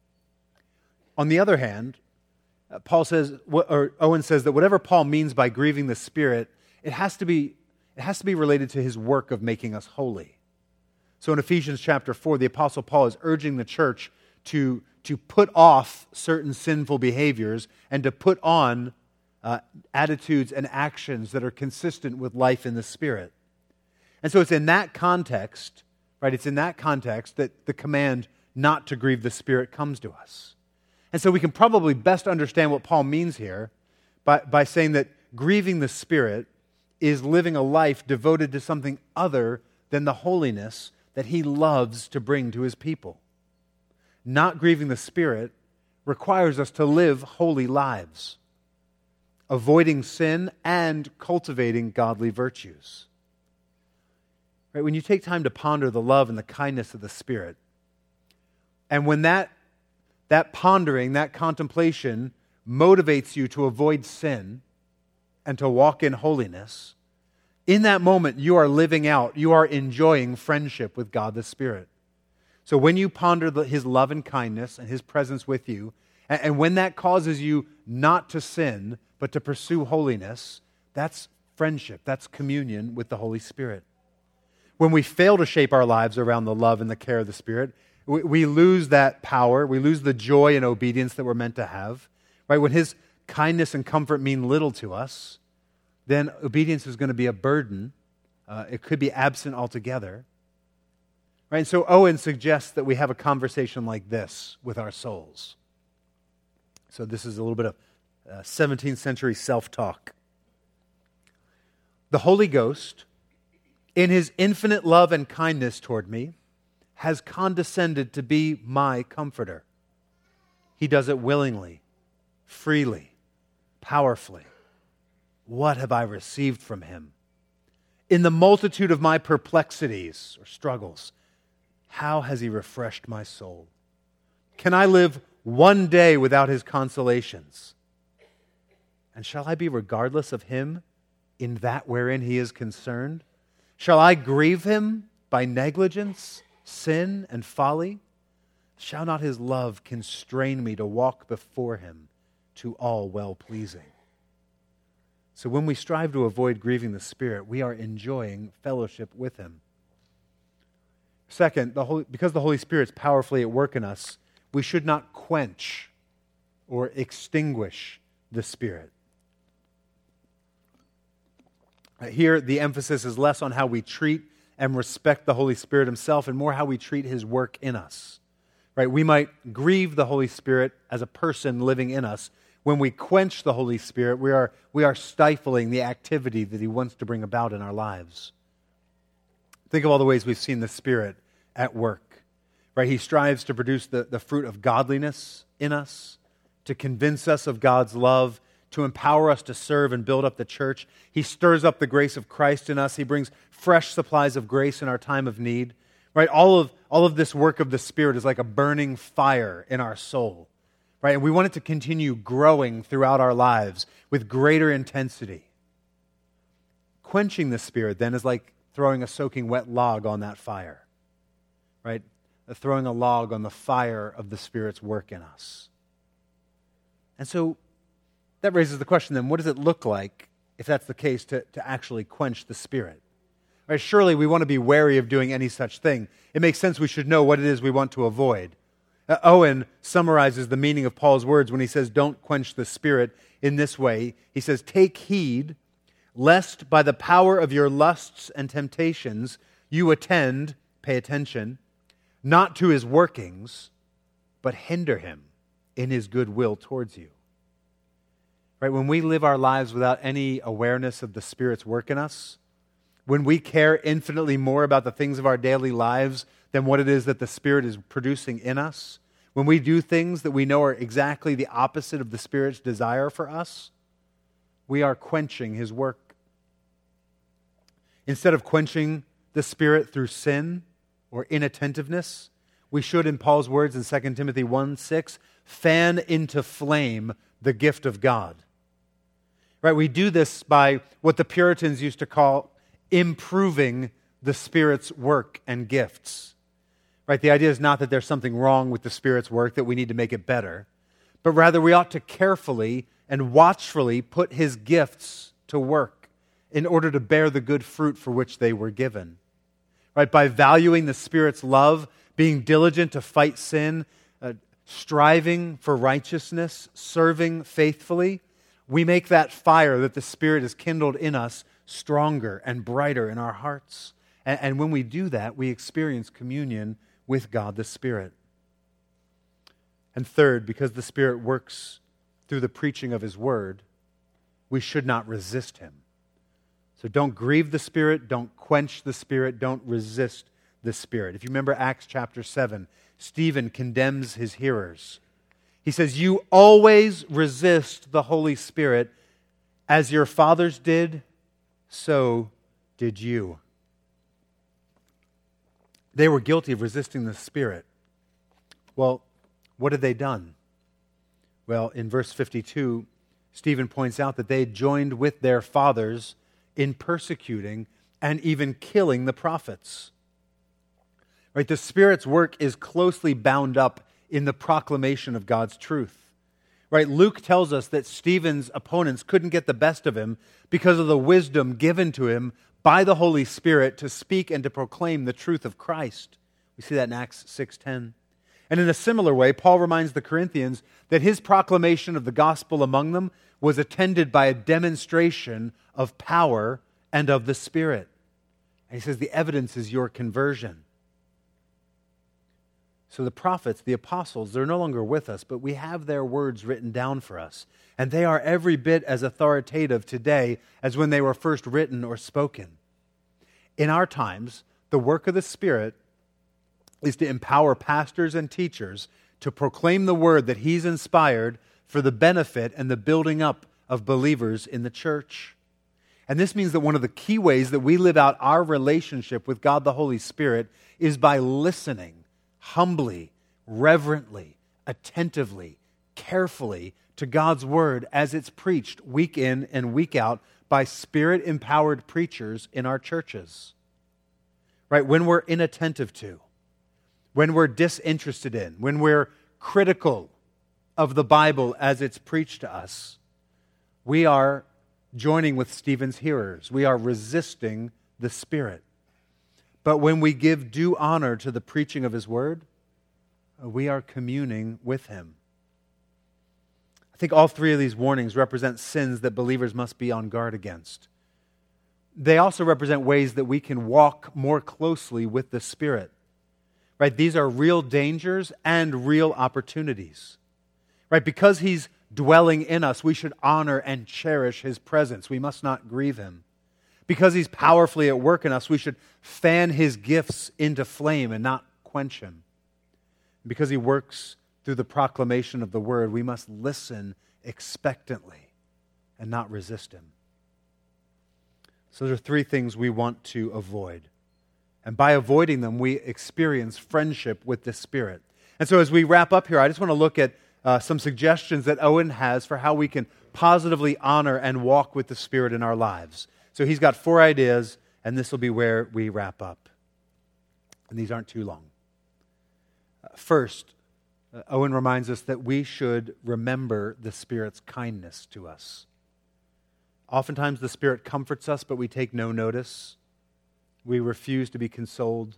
On the other hand, Paul says, or Owen says that whatever Paul means by grieving the Spirit, it has to be, it has to be related to His work of making us holy. So in Ephesians chapter four, the Apostle Paul is urging the church to, to put off certain sinful behaviors and to put on uh, attitudes and actions that are consistent with life in the Spirit. And so it's in that context, right, it's in that context that the command not to grieve the Spirit comes to us. And so we can probably best understand what Paul means here by, by saying that grieving the Spirit is living a life devoted to something other than the holiness that He loves to bring to His people. Not grieving the Spirit requires us to live holy lives, avoiding sin and cultivating godly virtues. Right? When you take time to ponder the love and the kindness of the Spirit, and when that, that pondering, that contemplation motivates you to avoid sin and to walk in holiness, in that moment, you are living out, you are enjoying friendship with God the Spirit. So when you ponder the, His love and kindness and His presence with you, and, and when that causes you not to sin, but to pursue holiness, that's friendship, that's communion with the Holy Spirit. When we fail to shape our lives around the love and the care of the Spirit, we, we lose that power, we lose the joy and obedience that we're meant to have. Right? When His kindness and comfort mean little to us, then obedience is going to be a burden. Uh, it could be absent altogether. Right? And so Owen suggests that we have a conversation like this with our souls. So this is a little bit of uh, seventeenth century self-talk. The Holy Ghost, in His infinite love and kindness toward me, has condescended to be my comforter. He does it willingly, freely, powerfully. What have I received from Him? In the multitude of my perplexities or struggles, how has He refreshed my soul? Can I live one day without his consolations. And shall I be regardless of him in that wherein he is concerned? Shall I grieve him by negligence, sin, and folly? Shall not his love constrain me to walk before him to all well-pleasing? So when we strive to avoid grieving the Spirit, we are enjoying fellowship with him. Second, the Holy, because the Holy Spirit's powerfully at work in us, we should not quench or extinguish the Spirit. Here, the emphasis is less on how we treat and respect the Holy Spirit himself and more how we treat his work in us. Right? We might grieve the Holy Spirit as a person living in us. When we quench the Holy Spirit, we are, we are stifling the activity that he wants to bring about in our lives. Think of all the ways we've seen the Spirit at work. Right? He strives to produce the, the fruit of godliness in us, to convince us of God's love, to empower us to serve and build up the church. He stirs up the grace of Christ in us. He brings fresh supplies of grace in our time of need. Right? All of, all of this work of the Spirit is like a burning fire in our soul. Right? And we want it to continue growing throughout our lives with greater intensity. Quenching the Spirit then is like throwing a soaking wet log on that fire. Right? Throwing a log on the fire of the Spirit's work in us. And so that raises the question then, what does it look like, if that's the case, to, to actually quench the Spirit? Right? Surely we want to be wary of doing any such thing. It makes sense we should know what it is we want to avoid. Uh, Owen summarizes the meaning of Paul's words when he says, don't quench the Spirit in this way. He says, take heed, lest by the power of your lusts and temptations you attend, pay attention, not to his workings, but hinder him in his good will towards you. Right? When we live our lives without any awareness of the Spirit's work in us, when we care infinitely more about the things of our daily lives than what it is that the Spirit is producing in us, when we do things that we know are exactly the opposite of the Spirit's desire for us, we are quenching his work. Instead of quenching the Spirit through sin or inattentiveness, we should, in Paul's words in Second Timothy one six, fan into flame the gift of God. Right? We do this by what the Puritans used to call improving the Spirit's work and gifts. Right? The idea is not that there's something wrong with the Spirit's work, that we need to make it better, but rather we ought to carefully and watchfully put his gifts to work in order to bear the good fruit for which they were given. Right? By valuing the Spirit's love, being diligent to fight sin, uh, striving for righteousness, serving faithfully, we make that fire that the Spirit has kindled in us stronger and brighter in our hearts. And, and when we do that, we experience communion with God the Spirit. And third, because the Spirit works through the preaching of his word, we should not resist him. So don't grieve the Spirit, don't quench the Spirit, don't resist the Spirit. If you remember Acts chapter seven, Stephen condemns his hearers. He says, you always resist the Holy Spirit, as your fathers did, so did you. They were guilty of resisting the Spirit. Well, what had they done? Well, in verse fifty-two, Stephen points out that they had joined with their fathers in persecuting and even killing the prophets. Right? The Spirit's work is closely bound up in the proclamation of God's truth. Right? Luke tells us that Stephen's opponents couldn't get the best of him because of the wisdom given to him by the Holy Spirit to speak and to proclaim the truth of Christ. We see that in Acts six ten. And in a similar way, Paul reminds the Corinthians that his proclamation of the gospel among them was attended by a demonstration of power and of the Spirit. And he says the evidence is your conversion. So the prophets, the apostles, they're no longer with us, but we have their words written down for us. And they are every bit as authoritative today as when they were first written or spoken. In our times, the work of the Spirit is to empower pastors and teachers to proclaim the word that he's inspired for the benefit and the building up of believers in the church. And this means that one of the key ways that we live out our relationship with God the Holy Spirit is by listening humbly, reverently, attentively, carefully to God's word as it's preached week in and week out by Spirit-empowered preachers in our churches. Right? When we're inattentive to, when we're disinterested in, when we're critical of the Bible as it's preached to us, we are joining with Stephen's hearers. We are resisting the Spirit. But when we give due honor to the preaching of His word, we are communing with Him. I think all three of these warnings represent sins that believers must be on guard against. They also represent ways that we can walk more closely with the Spirit. Right? These are real dangers and real opportunities. Right? Because He's dwelling in us, we should honor and cherish His presence. We must not grieve Him. Because He's powerfully at work in us, we should fan His gifts into flame and not quench Him. Because He works through the proclamation of the Word, we must listen expectantly and not resist Him. So there are three things we want to avoid. And by avoiding them, we experience friendship with the Spirit. And so as we wrap up here, I just want to look at uh, some suggestions that Owen has for how we can positively honor and walk with the Spirit in our lives. So he's got four ideas, and this will be where we wrap up. And these aren't too long. Uh, first, uh, Owen reminds us that we should remember the Spirit's kindness to us. Oftentimes the Spirit comforts us, but we take no notice. We refuse to be consoled.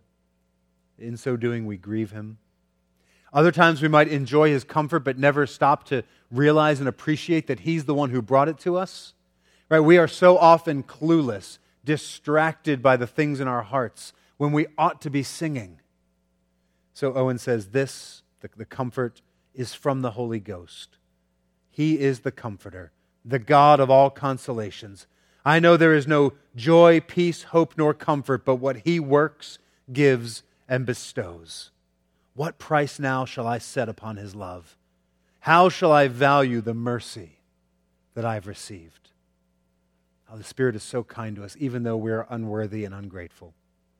In so doing, we grieve Him. Other times we might enjoy His comfort, but never stop to realize and appreciate that He's the one who brought it to us. Right? We are so often clueless, distracted by the things in our hearts when we ought to be singing. So Owen says this, the, the comfort is from the Holy Ghost. He is the Comforter, the God of all consolations. I know there is no joy, peace, hope, nor comfort, but what He works, gives, and bestows. What price now shall I set upon His love? How shall I value the mercy that I've received? Oh, the Spirit is so kind to us, even though we are unworthy and ungrateful.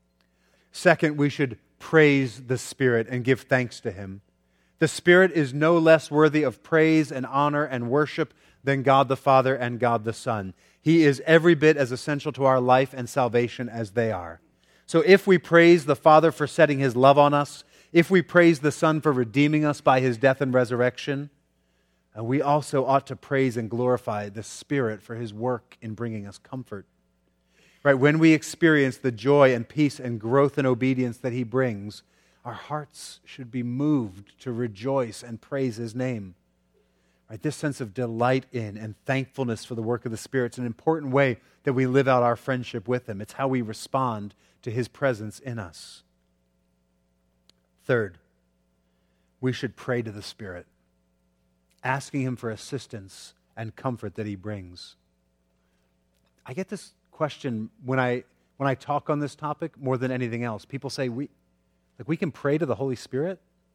Second, we should praise the Spirit and give thanks to Him. The Spirit is no less worthy of praise and honor and worship than God the Father and God the Son. He is every bit as essential to our life and salvation as they are. So if we praise the Father for setting His love on us, if we praise the Son for redeeming us by His death and resurrection, uh, we also ought to praise and glorify the Spirit for His work in bringing us comfort. Right? When we experience the joy and peace and growth and obedience that He brings, our hearts should be moved to rejoice and praise His name. Right? This sense of delight in and thankfulness for the work of the Spirit is an important way that we live out our friendship with Him. It's how we respond to His presence in us. Third, we should pray to the Spirit, asking Him for assistance and comfort that He brings. I get this question when I when I talk on this topic more than anything else. People say, we like we can pray to the Holy Spirit?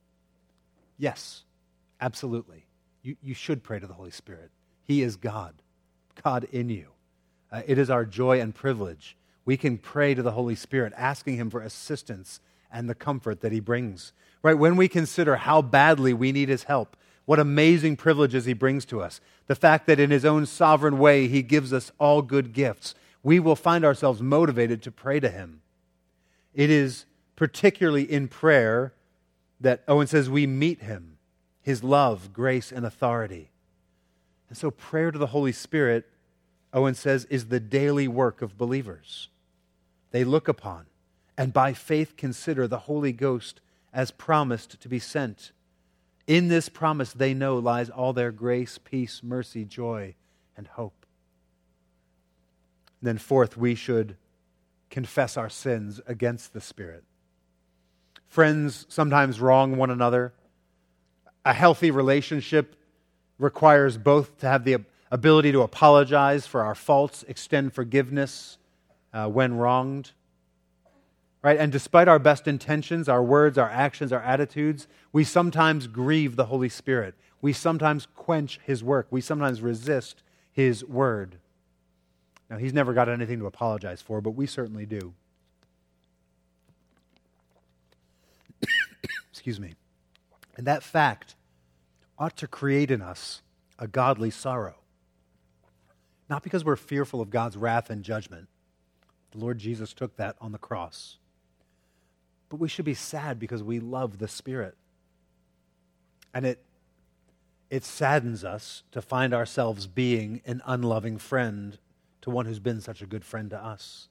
Yes, absolutely. You, you should pray to the Holy Spirit. He is God, God in you. Uh, it is our joy and privilege. We can pray to the Holy Spirit, asking Him for assistance and the comfort that He brings. Right? When we consider how badly we need His help, what amazing privileges He brings to us, the fact that in His own sovereign way He gives us all good gifts, we will find ourselves motivated to pray to Him. It is particularly in prayer that Owen says we meet Him, His love, grace, and authority. And so prayer to the Holy Spirit, Owen says, is the daily work of believers. They look upon and by faith consider the Holy Ghost as promised to be sent. In this promise they know lies all their grace, peace, mercy, joy, and hope. And then fourth, we should confess our sins against the Spirit. Friends sometimes wrong one another. A healthy relationship requires both to have the ability to apologize for our faults, extend forgiveness uh, when wronged. Right? And despite our best intentions, our words, our actions, our attitudes, we sometimes grieve the Holy Spirit. We sometimes quench His work. We sometimes resist His word. Now, He's never got anything to apologize for, but we certainly do. Excuse me. And that fact ought to create in us a godly sorrow. Not because we're fearful of God's wrath and judgment. The Lord Jesus took that on the cross. But we should be sad because we love the Spirit. And it, it saddens us to find ourselves being an unloving friend to one who's been such a good friend to us.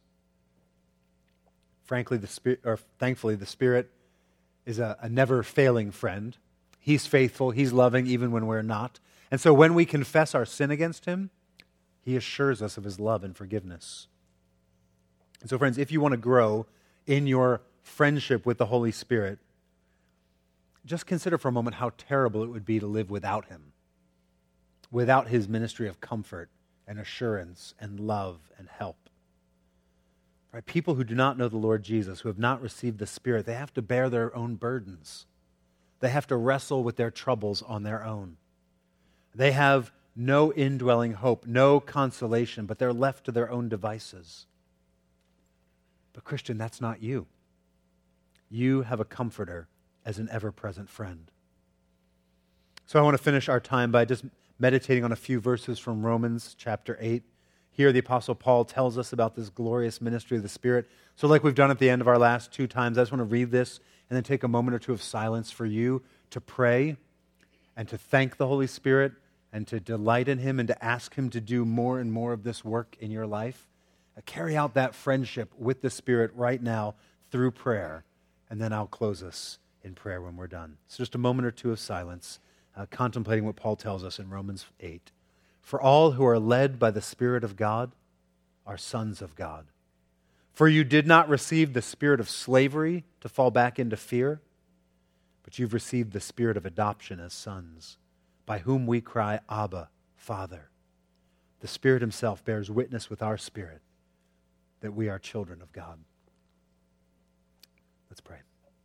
Frankly, the Spirit, or thankfully, the Spirit is a, a never-failing friend. He's faithful, He's loving even when we're not. And so when we confess our sin against Him, He assures us of His love and forgiveness. And so, friends, if you want to grow in your friendship with the Holy Spirit, just consider for a moment how terrible it would be to live without Him, without His ministry of comfort and assurance and love and help. Right? People who do not know the Lord Jesus, who have not received the Spirit, they have to bear their own burdens. They have to wrestle with their troubles on their own. They have no indwelling hope, no consolation, but they're left to their own devices. But Christian, that's not you. You have a comforter as an ever-present friend. So I want to finish our time by just meditating on a few verses from Romans chapter eight. Here the Apostle Paul tells us about this glorious ministry of the Spirit. So like we've done at the end of our last two times, I just want to read this and then take a moment or two of silence for you to pray and to thank the Holy Spirit and to delight in Him and to ask Him to do more and more of this work in your life. Uh, carry out that friendship with the Spirit right now through prayer, and then I'll close us in prayer when we're done. So just a moment or two of silence, uh, contemplating what Paul tells us in Romans eight. For all who are led by the Spirit of God are sons of God. For you did not receive the spirit of slavery to fall back into fear, but you've received the spirit of adoption as sons, by whom we cry, Abba, Father. The Spirit Himself bears witness with our spirit that we are children of God. Let's pray.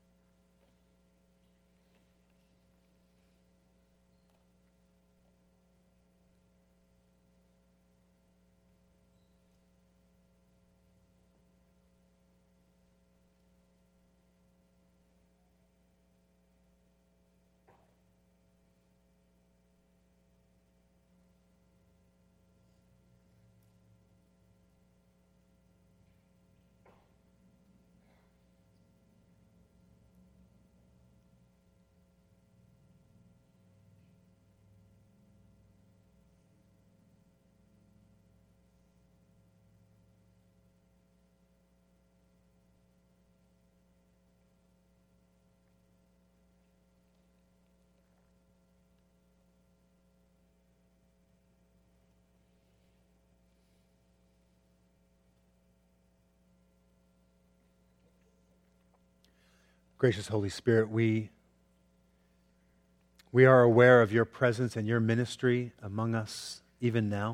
Gracious Holy Spirit, we, we are aware of your presence and your ministry among us even now.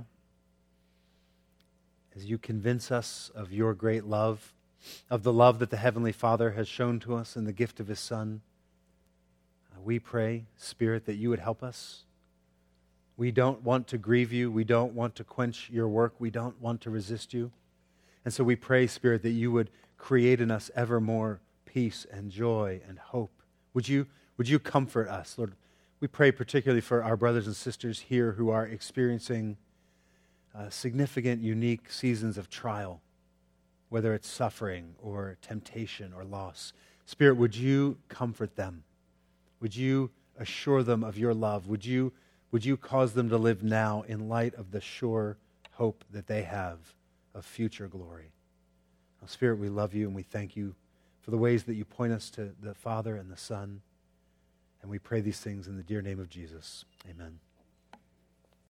As you convince us of your great love, of the love that the Heavenly Father has shown to us in the gift of His Son, uh, we pray, Spirit, that you would help us. We don't want to grieve you. We don't want to quench your work. We don't want to resist you. And so we pray, Spirit, that you would create in us ever more peace and joy and hope. Would you, would you comfort us? Lord, we pray particularly for our brothers and sisters here who are experiencing uh, significant, unique seasons of trial, whether it's suffering or temptation or loss. Spirit, would you comfort them? Would you assure them of your love? Would you, would you cause them to live now in light of the sure hope that they have of future glory? Now, Spirit, we love you and we thank you for the ways that you point us to the Father and the Son. And we pray these things in the dear name of Jesus. Amen.